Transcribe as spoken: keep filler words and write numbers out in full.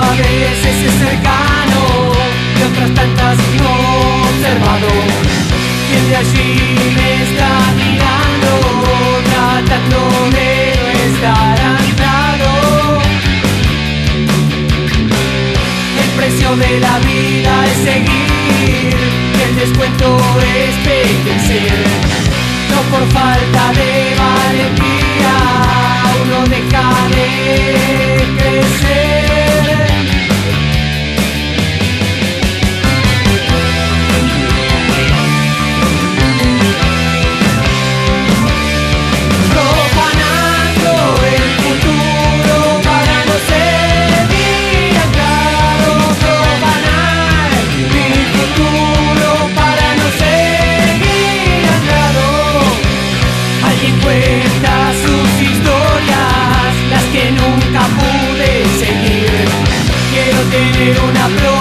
a veces es cercano y otras tantas no observado. Quien de allí me está mirando, tratando de no estar anclado. El precio de la vida es seguir, y el descuento es perecer. No por falta de valentía uno deja de crecer. Profanando el futuro para no seguir anclado. Profanar mi futuro para no seguir anclado. Alguien cuenta sus historias, las que nunca pude seguir. Quiero tener una flor